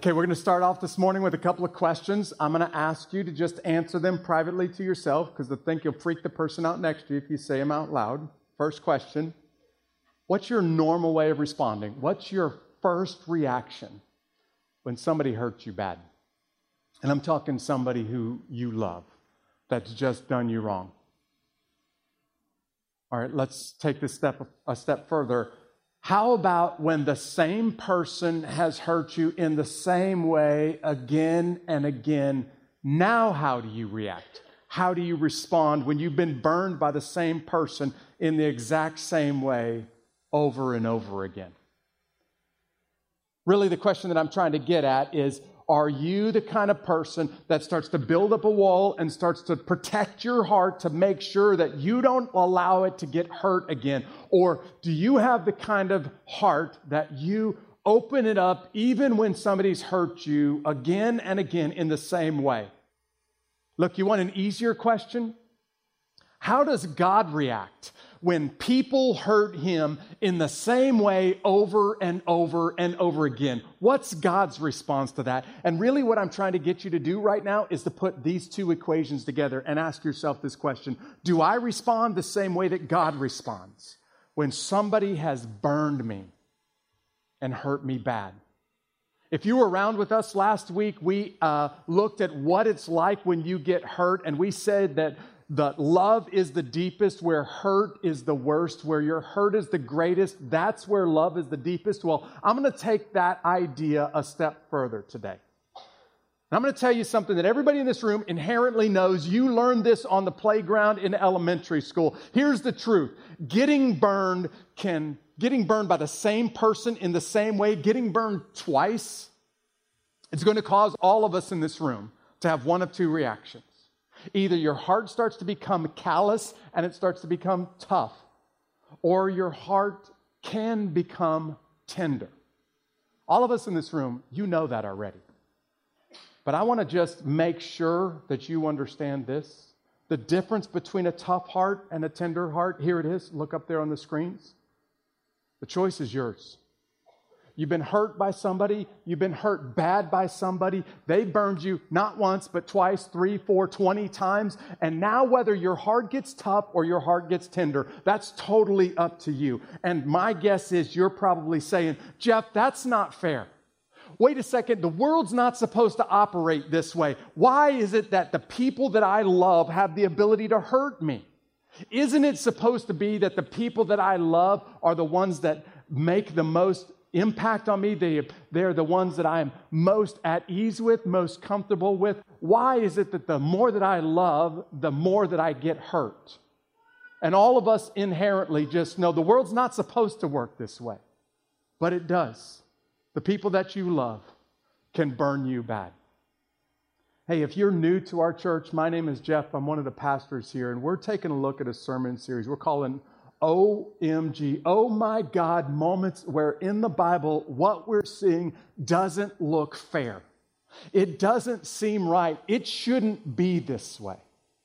Okay, we're going to start off this morning with a couple of questions. I'm going to ask you to just answer them privately to yourself because I think you'll freak the person out next to you if you say them out loud. First question, what's your normal way of responding? What's your first reaction when somebody hurts you bad? And I'm talking somebody who you love that's just done you wrong. All right, let's take this a step further. How about when the same person has hurt you in the same way again and again? Now how do you react? How do you respond when you've been burned by the same person in the exact same way over and over again? Really, the question that I'm trying to get at is, are you the kind of person that starts to build up a wall and starts to protect your heart to make sure that you don't allow it to get hurt again? Or do you have the kind of heart that you open it up even when somebody's hurt you again and again in the same way? Look, you want an easier question? How does God react when people hurt him in the same way over and over and over again? What's God's response to that? And really what I'm trying to get you to do right now is to put these two equations together and ask yourself this question. Do I respond the same way that God responds when somebody has burned me and hurt me bad? If you were around with us last week, we looked at what it's like when you get hurt, and we said that love is the deepest, where hurt is the worst, where your hurt is the greatest. That's where love is the deepest. Well, I'm going to take that idea a step further today. I'm going to tell you something that everybody in this room inherently knows. You learned this on the playground in elementary school. Here's the truth. Getting burned by the same person in the same way, getting burned twice, it's going to cause all of us in this room to have one of two reactions. Either your heart starts to become callous and it starts to become tough, or your heart can become tender. All of us in this room, you know that already. But I want to just make sure that you understand this. The difference between a tough heart and a tender heart, here it is. Look up there on the screens. The choice is yours. You've been hurt by somebody. You've been hurt bad by somebody. They burned you not once, but twice, 3, 4, 20 times. And now whether your heart gets tough or your heart gets tender, that's totally up to you. And my guess is you're probably saying, Jeff, that's not fair. Wait a second, the world's not supposed to operate this way. Why is it that the people that I love have the ability to hurt me? Isn't it supposed to be that the people that I love are the ones that make the most impact on me? They're the ones that I am most at ease with, most comfortable with. Why is it that the more that I love, the more that I get hurt? And all of us inherently just know the world's not supposed to work this way, but it does. The people that you love can burn you bad. Hey, if you're new to our church, my name is Jeff. I'm one of the pastors here, and we're taking a look at a sermon series we're calling OMG, oh my God, moments where in the Bible what we're seeing doesn't look fair. It doesn't seem right. It shouldn't be this way.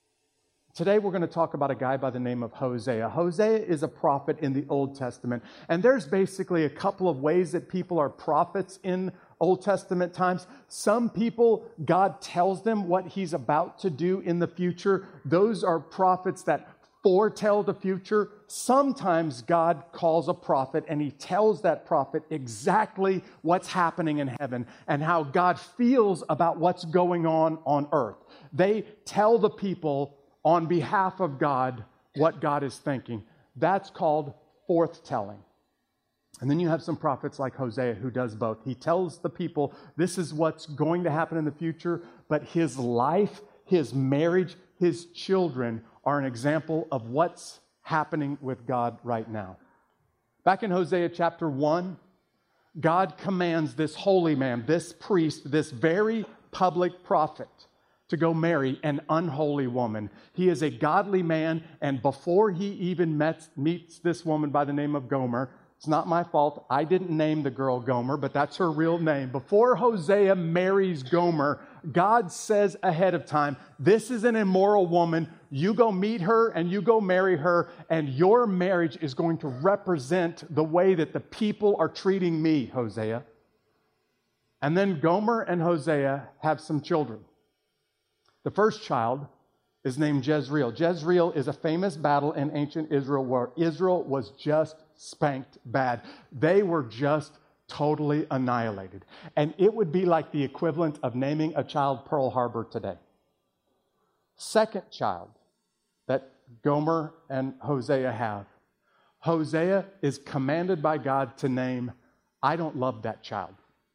Today we're going to talk about a guy by the name of Hosea. Hosea is a prophet in the Old Testament, and there's basically a couple of ways that people are prophets in Old Testament times. Some people, God tells them what he's about to do in the future. Those are prophets that foretell the future. Sometimes God calls a prophet and he tells that prophet exactly what's happening in heaven and how God feels about what's going on earth. They tell the people on behalf of God what God is thinking. That's called forthtelling. And then you have some prophets like Hosea who does both. He tells the people this is what's going to happen in the future, but his life, his marriage, his children are an example of what's happening with God right now. Back in Hosea chapter 1, God commands this holy man, this priest, this very public prophet to go marry an unholy woman. He is a godly man, and before he even meets this woman by the name of Gomer, it's not my fault. I didn't name the girl Gomer, but that's her real name. Before Hosea marries Gomer, God says ahead of time, this is an immoral woman. You go meet her and you go marry her, and your marriage is going to represent the way that the people are treating me, Hosea. And then Gomer and Hosea have some children. The first child is named Jezreel. Jezreel is a famous battle in ancient Israel where Israel was just spanked bad. They were just totally annihilated. And it would be like the equivalent of naming a child Pearl Harbor today. Second child that Gomer and Hosea have. Hosea is commanded by God to name, I don't love that child.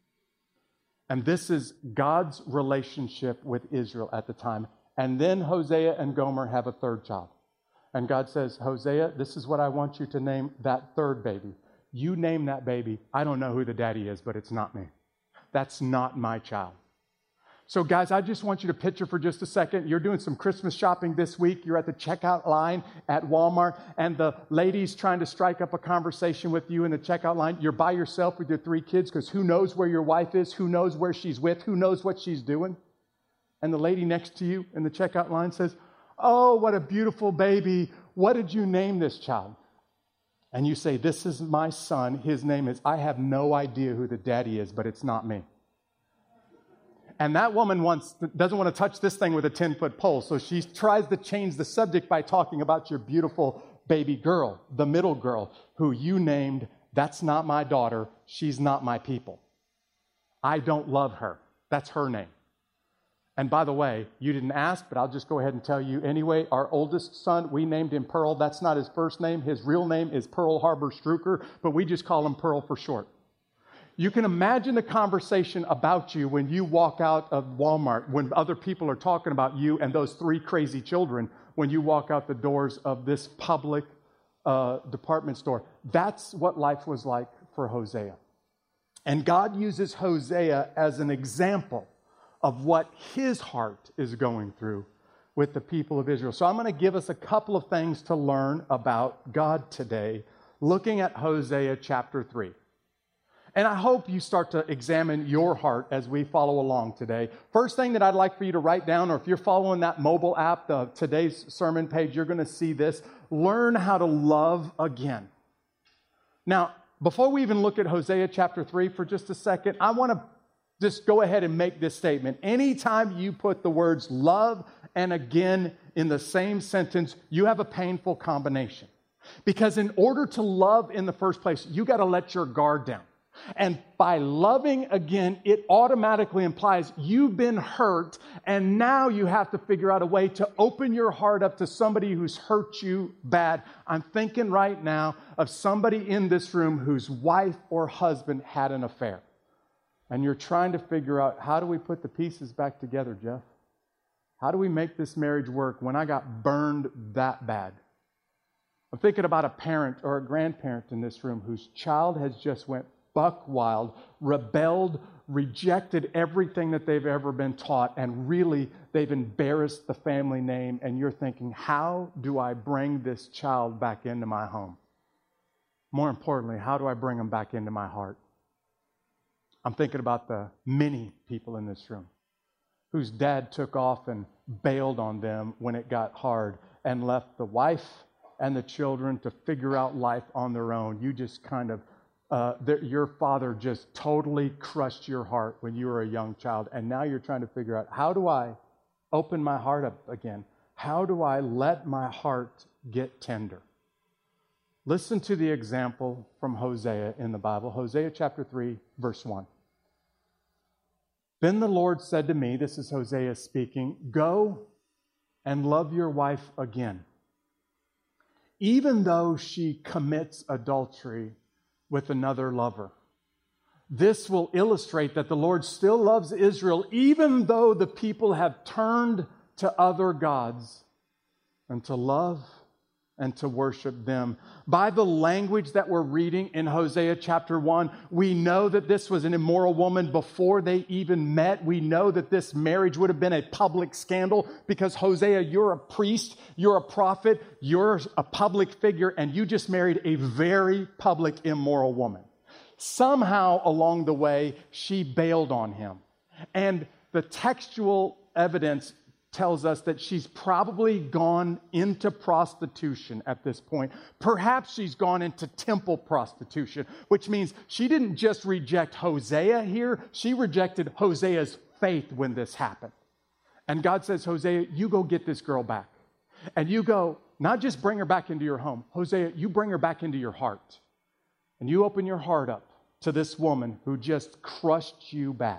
And this is God's relationship with Israel at the time. And then Hosea and Gomer have a third child. And God says, Hosea, this is what I want you to name that third baby. You name that baby. I don't know who the daddy is, but it's not me. That's not my child. So guys, I just want you to picture for just a second. You're doing some Christmas shopping this week. You're at the checkout line at Walmart, and the lady's trying to strike up a conversation with you in the checkout line. You're by yourself with your 3 kids because who knows where your wife is? Who knows where she's with? Who knows what she's doing? And the lady next to you in the checkout line says, oh, what a beautiful baby. What did you name this child? And you say, this is my son. His name is, I have no idea who the daddy is, but it's not me. And that woman doesn't want to touch this thing with a 10-foot pole, so she tries to change the subject by talking about your beautiful baby girl, the middle girl, who you named, that's not my daughter, she's not my people. I don't love her. That's her name. And by the way, you didn't ask, but I'll just go ahead and tell you anyway. Our oldest son, we named him Pearl. That's not his first name. His real name is Pearl Harbor Strucker, but we just call him Pearl for short. You can imagine the conversation about you when you walk out of Walmart, when other people are talking about you and those 3 crazy children, when you walk out the doors of this public department store. That's what life was like for Hosea. And God uses Hosea as an example of what his heart is going through with the people of Israel. So I'm going to give us a couple of things to learn about God today, looking at Hosea chapter 3. And I hope you start to examine your heart as we follow along today. First thing that I'd like for you to write down, or if you're following that mobile app, today's sermon page, you're going to see this. Learn how to love again. Now, before we even look at Hosea chapter 3 for just a second, I want to just go ahead and make this statement. Anytime you put the words love and again in the same sentence, you have a painful combination. Because in order to love in the first place, you got to let your guard down. And by loving again, it automatically implies you've been hurt, and now you have to figure out a way to open your heart up to somebody who's hurt you bad. I'm thinking right now of somebody in this room whose wife or husband had an affair. And you're trying to figure out, how do we put the pieces back together, Jeff? How do we make this marriage work when I got burned that bad? I'm thinking about a parent or a grandparent in this room whose child has just went buck wild, rebelled, rejected everything that they've ever been taught, and really they've embarrassed the family name, and you're thinking, how do I bring this child back into my home? More importantly, how do I bring them back into my heart? I'm thinking about the many people in this room whose dad took off and bailed on them when it got hard and left the wife and the children to figure out life on their own. You just kind of your father just totally crushed your heart when you were a young child, and now you're trying to figure out, how do I open my heart up again? How do I let my heart get tender? Listen to the example from Hosea in the Bible. Hosea chapter 3, verse 1. Then the Lord said to me, this is Hosea speaking, go and love your wife again, even though she commits adultery with another lover. This will illustrate that the Lord still loves Israel, even though the people have turned to other gods, and to love and to worship them. By the language that we're reading in Hosea chapter 1, we know that this was an immoral woman before they even met. We know that this marriage would have been a public scandal because, Hosea, you're a priest, you're a prophet, you're a public figure, and you just married a very public immoral woman. Somehow along the way, she bailed on him. And the textual evidence tells us that she's probably gone into prostitution at this point. Perhaps she's gone into temple prostitution, which means she didn't just reject Hosea here, she rejected Hosea's faith when this happened. And God says, Hosea, you go get this girl back. And you go, not just bring her back into your home. Hosea, you bring her back into your heart. And you open your heart up to this woman who just crushed you bad.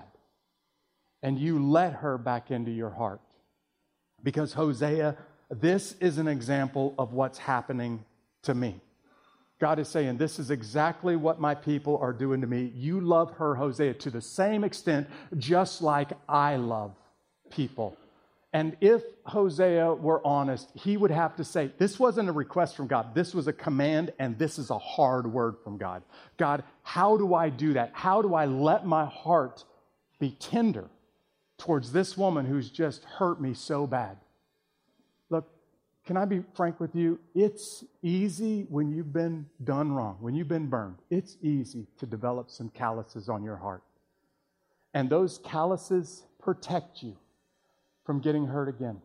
And you let her back into your heart. Because Hosea, this is an example of what's happening to me. God is saying, this is exactly what my people are doing to me. You love her, Hosea, to the same extent, just like I love people. And if Hosea were honest, he would have to say, this wasn't a request from God. This was a command, and this is a hard word from God. God, how do I do that? How do I let my heart be tender towards this woman who's just hurt me so bad? Look, can I be frank with you? It's easy when you've been done wrong, when you've been burned. It's easy to develop some calluses on your heart. And those calluses protect you from getting hurt again.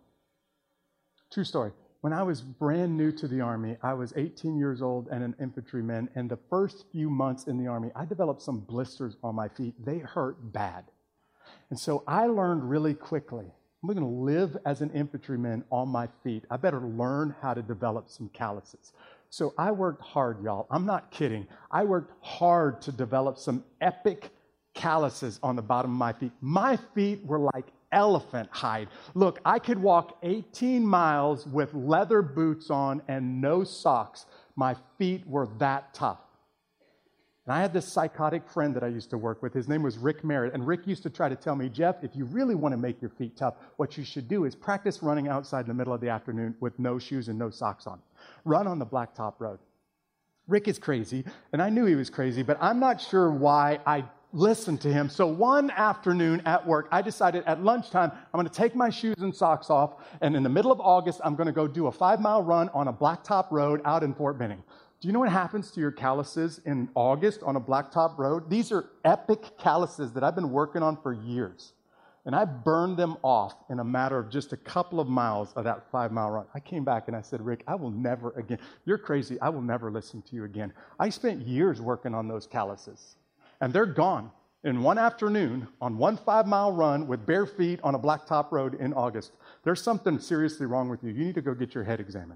True story. When I was brand new to the Army, I was 18 years old and an infantryman, and the first few months in the Army, I developed some blisters on my feet. They hurt bad. And so I learned really quickly, I'm going to live as an infantryman on my feet. I better learn how to develop some calluses. So I worked hard, y'all. I'm not kidding. I worked hard to develop some epic calluses on the bottom of my feet. My feet were like elephant hide. Look, I could walk 18 miles with leather boots on and no socks. My feet were that tough. And I had this psychotic friend that I used to work with. His name was Rick Merritt. And Rick used to try to tell me, Jeff, if you really want to make your feet tough, what you should do is practice running outside in the middle of the afternoon with no shoes and no socks on. Run on the blacktop road. Rick is crazy, and I knew he was crazy, but I'm not sure why I listened to him. So one afternoon at work, I decided at lunchtime, I'm going to take my shoes and socks off, and in the middle of August, I'm going to go do a 5-mile run on a blacktop road out in Fort Benning. Do you know what happens to your calluses in August on a blacktop road? These are epic calluses that I've been working on for years. And I burned them off in a matter of just a couple of miles of that 5-mile run. I came back and I said, Rick, I will never again. You're crazy. I will never listen to you again. I spent years working on those calluses. And they're gone in one afternoon on one 5-mile run with bare feet on a blacktop road in August. There's something seriously wrong with you. You need to go get your head examined.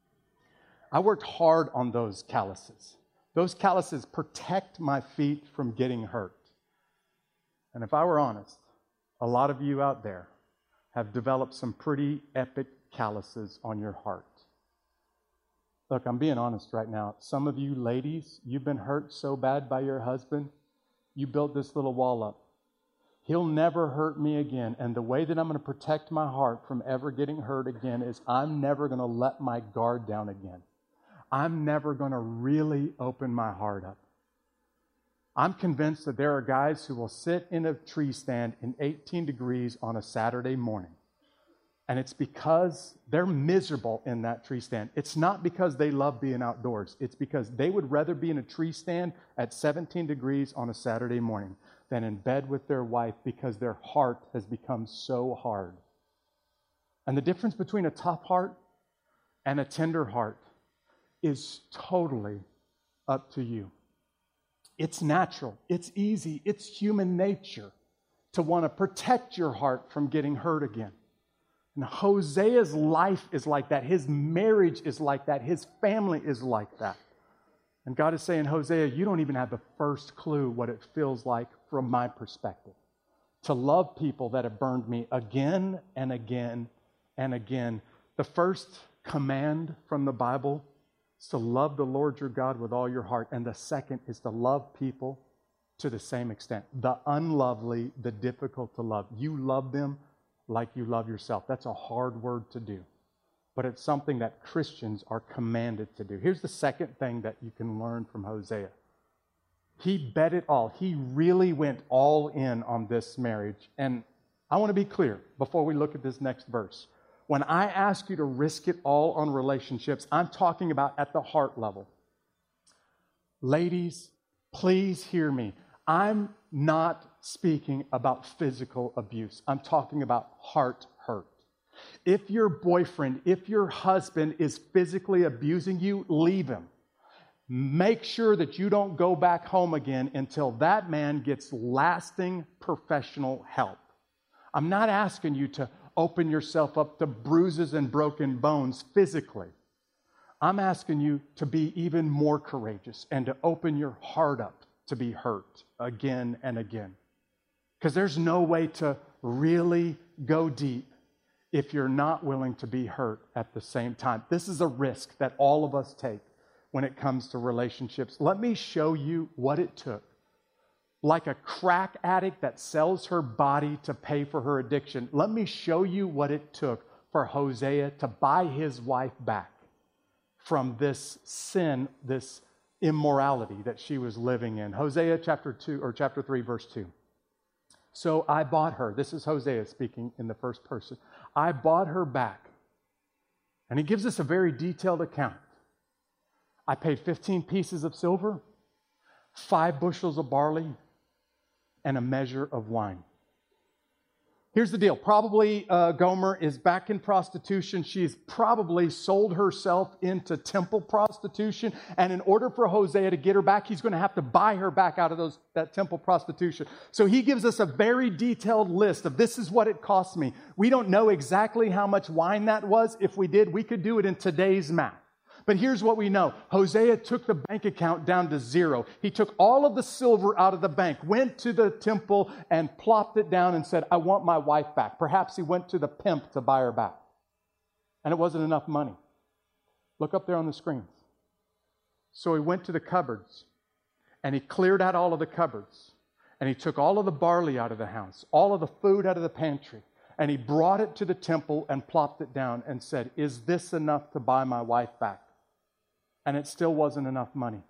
I worked hard on those calluses. Those calluses protect my feet from getting hurt. And if I were honest, a lot of you out there have developed some pretty epic calluses on your heart. Look, I'm being honest right now. Some of you ladies, you've been hurt so bad by your husband, you built this little wall up. He'll never hurt me again. And the way that I'm going to protect my heart from ever getting hurt again is I'm never going to let my guard down again. I'm never going to really open my heart up. I'm convinced that there are guys who will sit in a tree stand in 18 degrees on a Saturday morning. And it's because they're miserable in that tree stand. It's not because they love being outdoors. It's because they would rather be in a tree stand at 17 degrees on a Saturday morning than in bed with their wife because their heart has become so hard. And the difference between a tough heart and a tender heart is totally up to you. It's natural, it's easy, it's human nature to want to protect your heart from getting hurt again. And Hosea's life is like that. His marriage is like that. His family is like that. And God is saying, Hosea, you don't even have the first clue what it feels like from my perspective to love people that have burned me again and again and again. The first command from the Bible is to love the Lord your God with all your heart. And the second is to love people to the same extent. The unlovely, the difficult to love. You love them like you love yourself. That's a hard word to do. But it's something that Christians are commanded to do. Here's the second thing that you can learn from Hosea. He bet it all. He really went all in on this marriage. And I want to be clear before we look at this next verse. When I ask you to risk it all on relationships, I'm talking about at the heart level. Ladies, please hear me. I'm not speaking about physical abuse. I'm talking about heart hurt. If your boyfriend, if your husband is physically abusing you, leave him. Make sure that you don't go back home again until that man gets lasting professional help. I'm not asking you to open yourself up to bruises and broken bones physically. I'm asking you to be even more courageous and to open your heart up to be hurt again and again. Because there's no way to really go deep if you're not willing to be hurt at the same time. This is a risk that all of us take when it comes to relationships. Let me show you what it took. Like a crack addict that sells her body to pay for her addiction, let me show you what it took for Hosea to buy his wife back from this sin, this immorality that she was living in. Hosea chapter 3, verse 2. So I bought her. This is Hosea speaking in the first person. I bought her back. And he gives us a very detailed account. I paid 15 pieces of silver, 5 bushels of barley, and a measure of wine. Here's the deal. Probably Gomer is back in prostitution. She's probably sold herself into temple prostitution. And in order for Hosea to get her back, he's going to have to buy her back out of that temple prostitution. So he gives us a very detailed list of this is what it cost me. We don't know exactly how much wine that was. If we did, we could do it in today's math. But here's what we know. Hosea took the bank account down to zero. He took all of the silver out of the bank, went to the temple and plopped it down and said, I want my wife back. Perhaps he went to the pimp to buy her back. And it wasn't enough money. Look up there on the screens. So he went to the cupboards and he cleared out all of the cupboards. And he took all of the barley out of the house, all of the food out of the pantry. And he brought it to the temple and plopped it down and said, is this enough to buy my wife back? And it still wasn't enough money.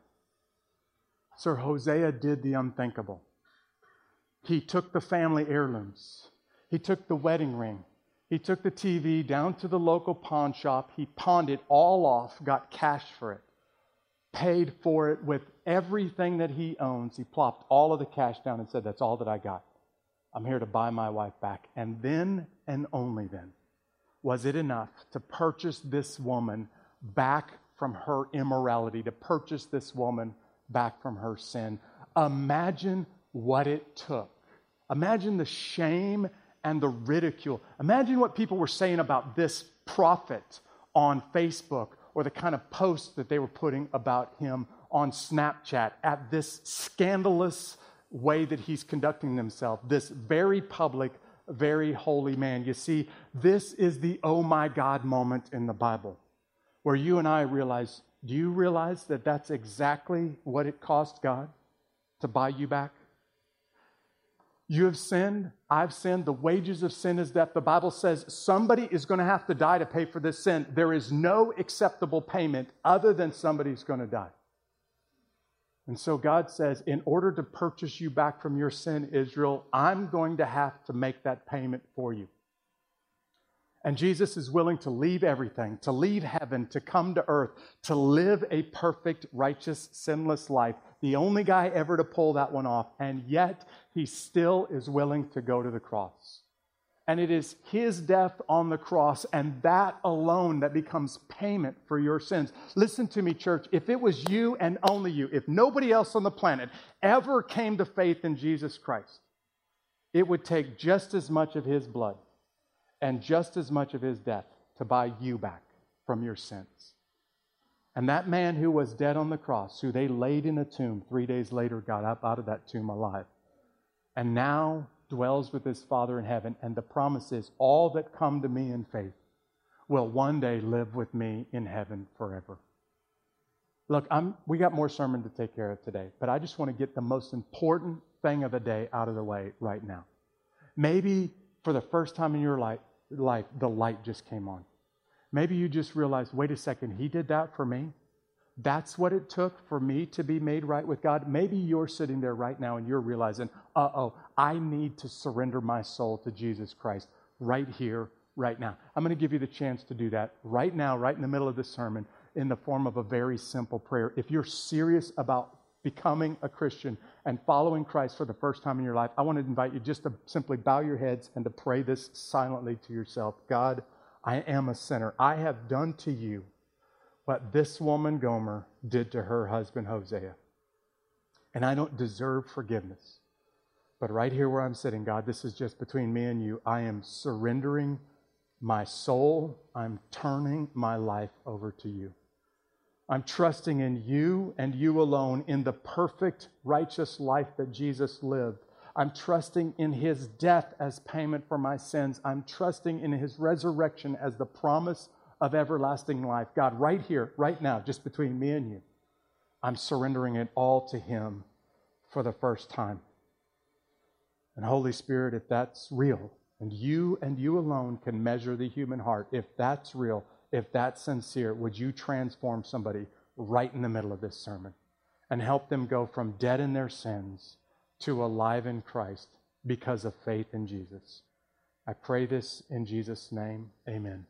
So Hosea did the unthinkable. He took the family heirlooms. He took the wedding ring. He took the TV down to the local pawn shop. He pawned it all off, got cash for it, paid for it with everything that he owns. He plopped all of the cash down and said, that's all that I got. I'm here to buy my wife back. And then, and only then, was it enough to purchase this woman back from her immorality, to purchase this woman back from her sin. Imagine what it took. Imagine the shame and the ridicule. Imagine what people were saying about this prophet on Facebook, or the kind of posts that they were putting about him on Snapchat at this scandalous way that he's conducting himself, this very public, very holy man. You see, this is the oh my God moment in the Bible, where you and I realize, do you realize that that's exactly what it cost God to buy you back? You have sinned, I've sinned, the wages of sin is death. The Bible says somebody is going to have to die to pay for this sin. There is no acceptable payment other than somebody's going to die. And so God says, in order to purchase you back from your sin, Israel, I'm going to have to make that payment for you. And Jesus is willing to leave everything, to leave heaven, to come to earth, to live a perfect, righteous, sinless life. The only guy ever to pull that one off. And yet, he still is willing to go to the cross. And it is his death on the cross and that alone that becomes payment for your sins. Listen to me, church. If it was you and only you, if nobody else on the planet ever came to faith in Jesus Christ, it would take just as much of his blood and just as much of his death to buy you back from your sins. And that man who was dead on the cross, who they laid in a tomb, 3 days later got up out of that tomb alive, and now dwells with his Father in heaven. And the promise is, all that come to me in faith will one day live with me in heaven forever. Look, we got more sermon to take care of today, but I just want to get the most important thing of the day out of the way right now. Maybe for the first time in your life, the light just came on. Maybe you just realized, wait a second, he did that for me? That's what it took for me to be made right with God? Maybe you're sitting there right now and you're realizing, I need to surrender my soul to Jesus Christ right here, right now. I'm going to give you the chance to do that right now, right in the middle of this sermon, in the form of a very simple prayer. If you're serious about becoming a Christian and following Christ for the first time in your life, I want to invite you just to simply bow your heads and to pray this silently to yourself. God, I am a sinner. I have done to you what this woman Gomer did to her husband Hosea. And I don't deserve forgiveness. But right here where I'm sitting, God, this is just between me and you. I am surrendering my soul. I'm turning my life over to you. I'm trusting in you and you alone, in the perfect, righteous life that Jesus lived. I'm trusting in his death as payment for my sins. I'm trusting in his resurrection as the promise of everlasting life. God, right here, right now, just between me and you, I'm surrendering it all to him for the first time. And Holy Spirit, if that's real, and you alone can measure the human heart, if that's real, if that's sincere, would you transform somebody right in the middle of this sermon and help them go from dead in their sins to alive in Christ because of faith in Jesus? I pray this in Jesus' name. Amen.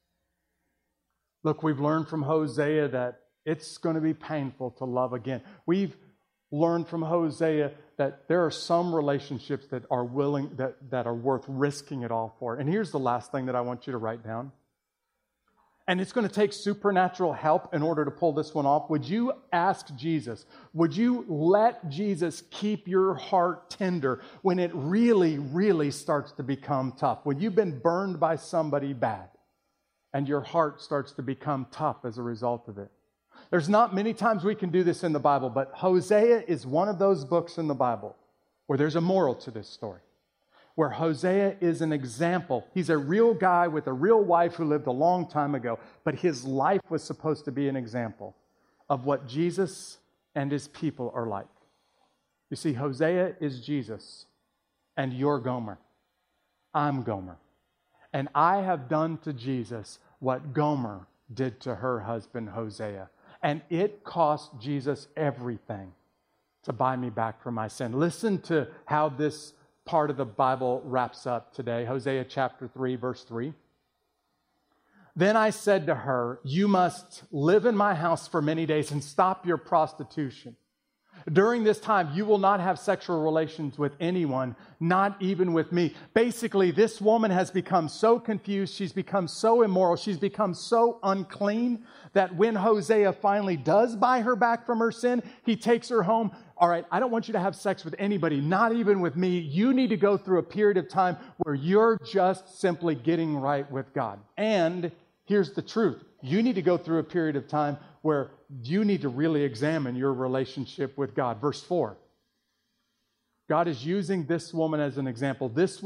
Look, we've learned from Hosea that it's going to be painful to love again. We've learned from Hosea that there are some relationships that are worth risking it all for. And here's the last thing that I want you to write down. And it's going to take supernatural help in order to pull this one off. Would you ask Jesus? Would you let Jesus keep your heart tender when it really, really starts to become tough? When you've been burned by somebody bad and your heart starts to become tough as a result of it. There's not many times we can do this in the Bible, but Hosea is one of those books in the Bible where there's a moral to this story, where Hosea is an example. He's a real guy with a real wife who lived a long time ago, but his life was supposed to be an example of what Jesus and his people are like. You see, Hosea is Jesus, and you're Gomer. I'm Gomer. And I have done to Jesus what Gomer did to her husband Hosea. And it cost Jesus everything to buy me back from my sin. Listen to how this part of the Bible wraps up today. Hosea chapter 3, verse 3. Then I said to her, you must live in my house for many days and stop your prostitution. During this time, you will not have sexual relations with anyone, not even with me. Basically, this woman has become so confused. She's become so immoral. She's become so unclean that when Hosea finally does buy her back from her sin, he takes her home. All right, I don't want you to have sex with anybody, not even with me. You need to go through a period of time where you're just simply getting right with God. And here's the truth. You need to go through a period of time where you need to really examine your relationship with God. Verse 4. God is using this woman as an example. This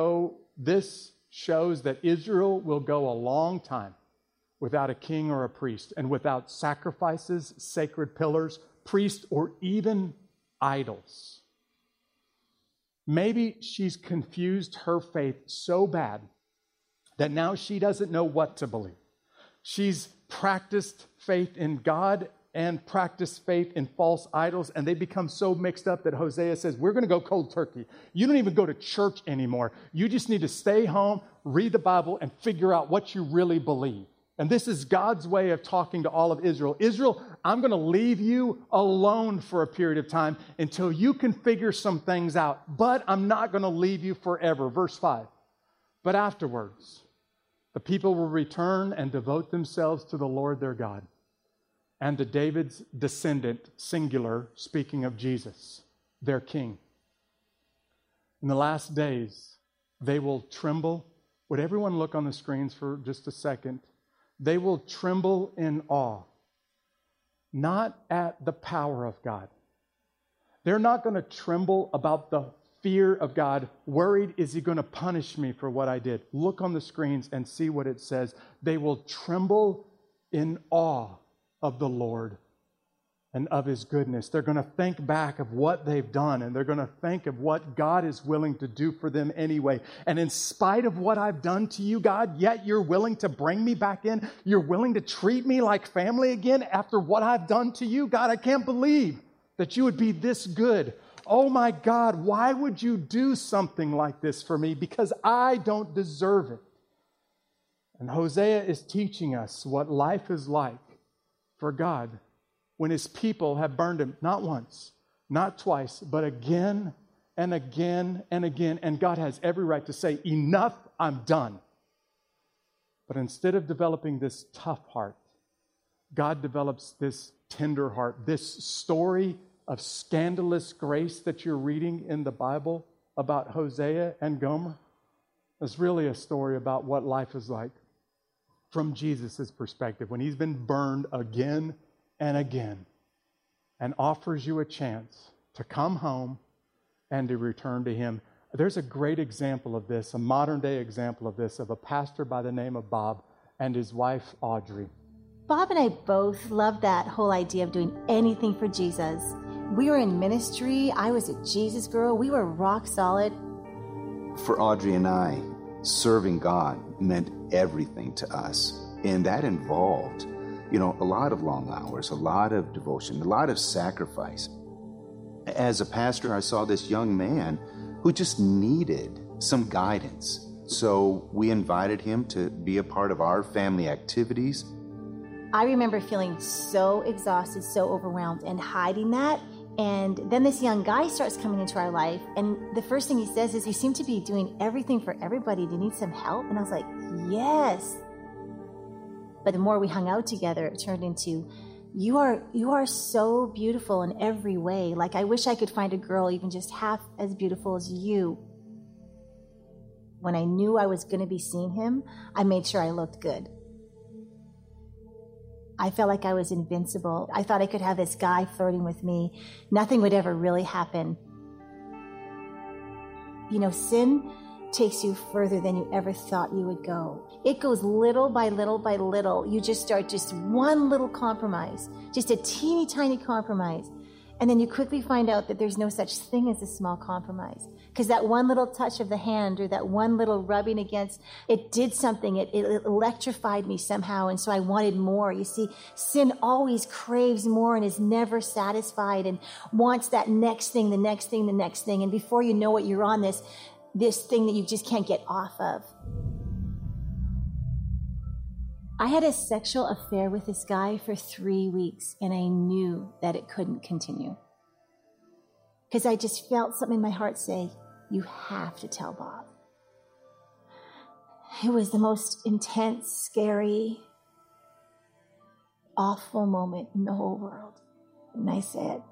shows that Israel will go a long time without a king or a priest, and without sacrifices, sacred pillars, priests, or even idols. Maybe she's confused her faith so bad that now she doesn't know what to believe. She's practiced faith in God and practiced faith in false idols, and they become so mixed up that Hosea says, we're going to go cold turkey. You don't even go to church anymore. You just need to stay home, read the Bible, and figure out what you really believe. And this is God's way of talking to all of Israel. Israel, I'm going to leave you alone for a period of time until you can figure some things out. But I'm not going to leave you forever. Verse 5. But afterwards, the people will return and devote themselves to the Lord their God and to David's descendant, singular, speaking of Jesus, their king. In the last days, they will tremble. Would everyone look on the screens for just a second? They will tremble in awe, not at the power of God. They're not going to tremble about the fear of God, worried, is he going to punish me for what I did? Look on the screens and see what it says. They will tremble in awe of the Lord and of his goodness. They're going to think back of what they've done, and they're going to think of what God is willing to do for them anyway. And in spite of what I've done to you, God, yet you're willing to bring me back in. You're willing to treat me like family again after what I've done to you. God, I can't believe that you would be this good. Oh my God, why would you do something like this for me? Because I don't deserve it. And Hosea is teaching us what life is like for God when his people have burned him, not once, not twice, but again and again and again. And God has every right to say, enough, I'm done. But instead of developing this tough heart, God develops this tender heart. This story of scandalous grace that you're reading in the Bible about Hosea and Gomer is really a story about what life is like from Jesus' perspective when he's been burned again and again and offers you a chance to come home and to return to him. There's a great example of this, a modern day example of this, of a pastor by the name of Bob and his wife, Audrey. Bob and I both loved that whole idea of doing anything for Jesus. We were in ministry. I was a Jesus girl. We were rock solid. For Audrey and I, serving God meant everything to us. And that involved, a lot of long hours, a lot of devotion, a lot of sacrifice. As a pastor, I saw this young man who just needed some guidance. So we invited him to be a part of our family activities. I remember feeling so exhausted, so overwhelmed, and hiding that. And then this young guy starts coming into our life, and the first thing he says is, "You seem to be doing everything for everybody. Do you need some help?" And I was like, yes. But the more we hung out together, it turned into, you are so beautiful in every way. Like, I wish I could find a girl even just half as beautiful as you. When I knew I was going to be seeing him, I made sure I looked good. I felt like I was invincible. I thought I could have this guy flirting with me. Nothing would ever really happen. Sin takes you further than you ever thought you would go. It goes little by little by little. You just start just one little compromise, just a teeny tiny compromise. And then you quickly find out that there's no such thing as a small compromise. Because that one little touch of the hand or that one little rubbing against, it did something. It electrified me somehow. And so I wanted more. You see, sin always craves more and is never satisfied and wants that next thing, the next thing, the next thing. And before you know it, you're on this thing that you just can't get off of. I had a sexual affair with this guy for 3 weeks, and I knew that it couldn't continue. Because I just felt something in my heart say, you have to tell Bob. It was the most intense, scary, awful moment in the whole world. And I said,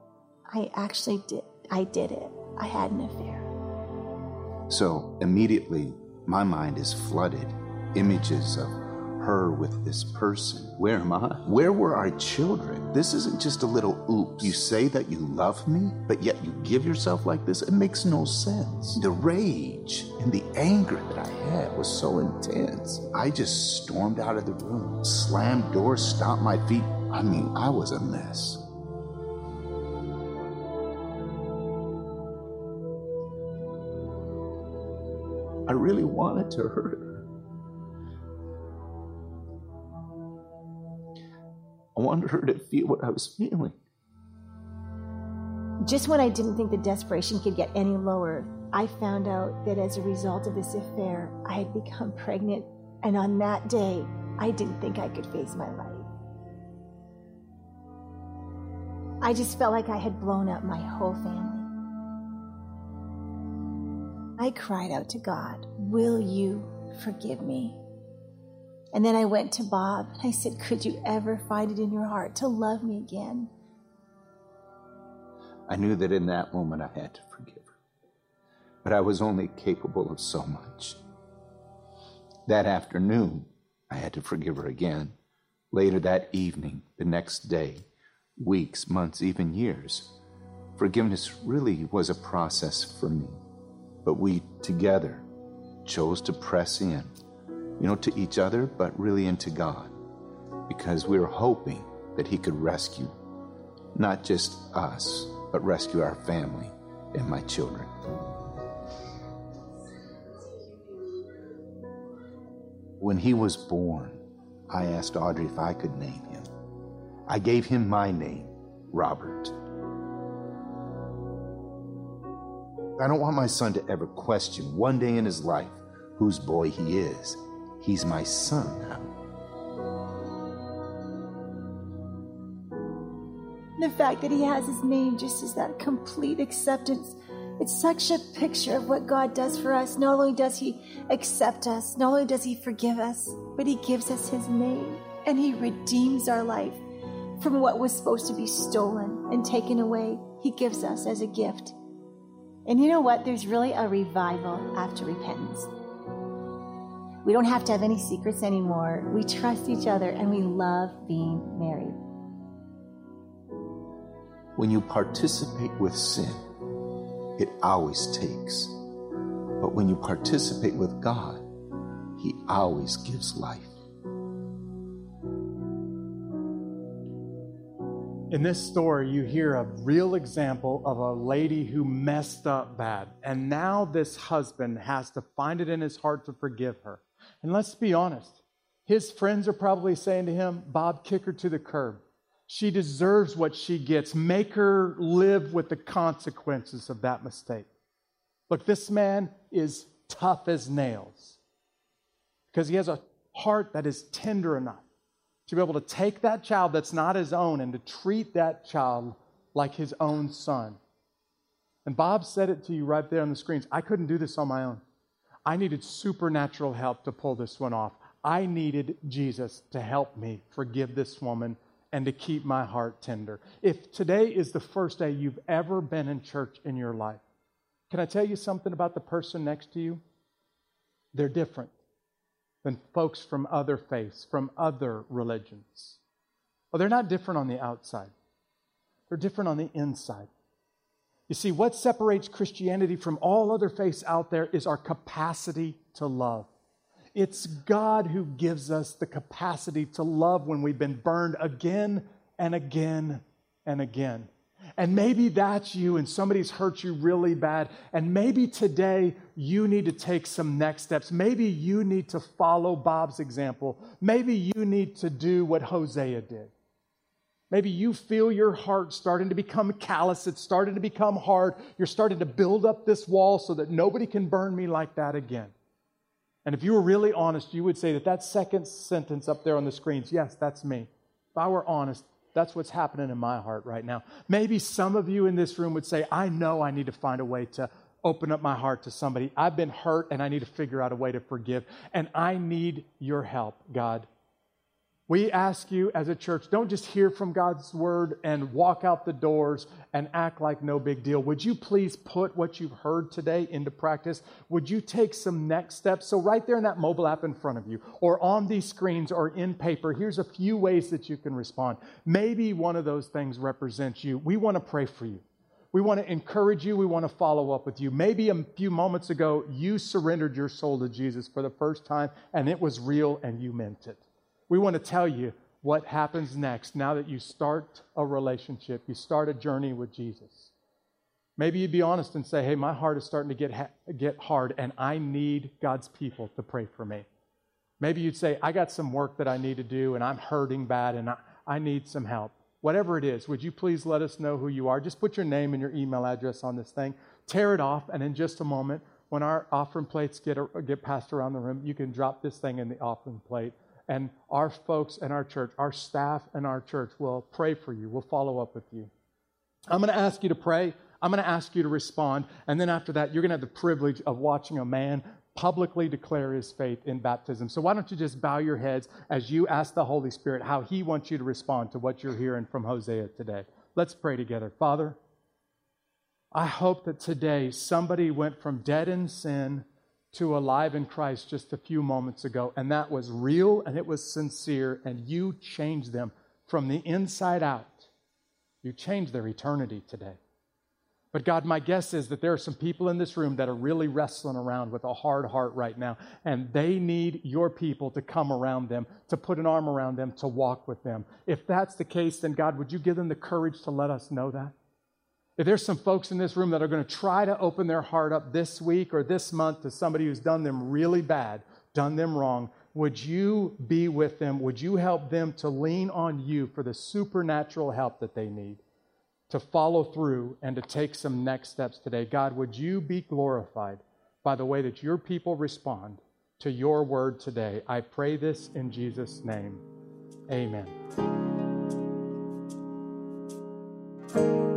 I did it. I had an affair. So immediately, my mind is flooded. Images of her with this person. Where am I? Where were our children? This isn't just a little oops. You say that you love me, but yet you give yourself like this? It makes no sense. The rage and the anger that I had was so intense. I just stormed out of the room, slammed doors, stomped my feet. I was a mess. I really wanted to hurt her. I wanted her to feel what I was feeling. Just when I didn't think the desperation could get any lower, I found out that as a result of this affair, I had become pregnant. And on that day, I didn't think I could face my life. I just felt like I had blown up my whole family. I cried out to God, "Will you forgive me?" And then I went to Bob and I said, "Could you ever find it in your heart to love me again?" I knew that in that moment I had to forgive her. But I was only capable of so much. That afternoon, I had to forgive her again. Later that evening, the next day, weeks, months, even years, forgiveness really was a process for me. But we together chose to press in, to each other, but really into God, because we were hoping that he could rescue not just us, but rescue our family and my children. When he was born, I asked Audrey if I could name him. I gave him my name, Robert. I don't want my son to ever question one day in his life whose boy he is. He's my son now. The fact that he has his name just as that complete acceptance It's such a picture of what God does for us. Not only does he accept us, not only does he forgive us, but he gives us his name and he redeems our life from what was supposed to be stolen and taken away. He gives us as a gift. And you know what? There's really a revival after repentance. We don't have to have any secrets anymore. We trust each other and we love being married. When you participate with sin, it always takes. But when you participate with God, he always gives life. In this story, you hear a real example of a lady who messed up bad. And now this husband has to find it in his heart to forgive her. And let's be honest, his friends are probably saying to him, Bob, kick her to the curb. She deserves what she gets. Make her live with the consequences of that mistake. Look, this man is tough as nails because he has a heart that is tender enough to be able to take that child that's not his own and to treat that child like his own son. And Bob said it to you right there on the screens. I couldn't do this on my own. I needed supernatural help to pull this one off. I needed Jesus to help me forgive this woman and to keep my heart tender. If today is the first day you've ever been in church in your life, can I tell you something about the person next to you? They're different than folks from other faiths, from other religions. Well, they're not different on the outside. They're different on the inside. You see, what separates Christianity from all other faiths out there is our capacity to love. It's God who gives us the capacity to love when we've been burned again and again and again. And maybe that's you and somebody's hurt you really bad. And maybe today you need to take some next steps. Maybe you need to follow Bob's example. Maybe you need to do what Hosea did. Maybe you feel your heart starting to become callous. It's starting to become hard. You're starting to build up this wall so that nobody can burn me like that again. And if you were really honest, you would say that second sentence up there on the screens, yes, that's me. If I were honest, that's what's happening in my heart right now. Maybe some of you in this room would say, I know I need to find a way to open up my heart to somebody. I've been hurt and I need to figure out a way to forgive. And I need your help, God. We ask you as a church, don't just hear from God's word and walk out the doors and act like no big deal. Would you please put what you've heard today into practice? Would you take some next steps? So right there in that mobile app in front of you, or on these screens, or in paper, here's a few ways that you can respond. Maybe one of those things represents you. We want to pray for you. We want to encourage you. We want to follow up with you. Maybe a few moments ago, you surrendered your soul to Jesus for the first time, and it was real and you meant it. We want to tell you what happens next now that you start a relationship, you start a journey with Jesus. Maybe you'd be honest and say, hey, my heart is starting to get hard and I need God's people to pray for me. Maybe you'd say, I got some work that I need to do and I'm hurting bad and I need some help. Whatever it is, would you please let us know who you are? Just put your name and your email address on this thing. Tear it off, and in just a moment, when our offering plates get passed around the room, you can drop this thing in the offering plate. And our folks and our church, our staff and our church will pray for you. We'll follow up with you. I'm going to ask you to pray. I'm going to ask you to respond. And then after that, you're going to have the privilege of watching a man publicly declare his faith in baptism. So why don't you just bow your heads as you ask the Holy Spirit how he wants you to respond to what you're hearing from Hosea today. Let's pray together. Father, I hope that today somebody went from dead in sin to alive in Christ just a few moments ago, and that was real and it was sincere, and you changed them from the inside out. You changed their eternity today. But God, my guess is that there are some people in this room that are really wrestling around with a hard heart right now, and they need your people to come around them, to put an arm around them, to walk with them. If that's the case, then God, would you give them the courage to let us know that? If there's some folks in this room that are going to try to open their heart up this week or this month to somebody who's done them really bad, done them wrong, would you be with them? Would you help them to lean on you for the supernatural help that they need to follow through and to take some next steps today? God, would you be glorified by the way that your people respond to your word today? I pray this in Jesus' name. Amen.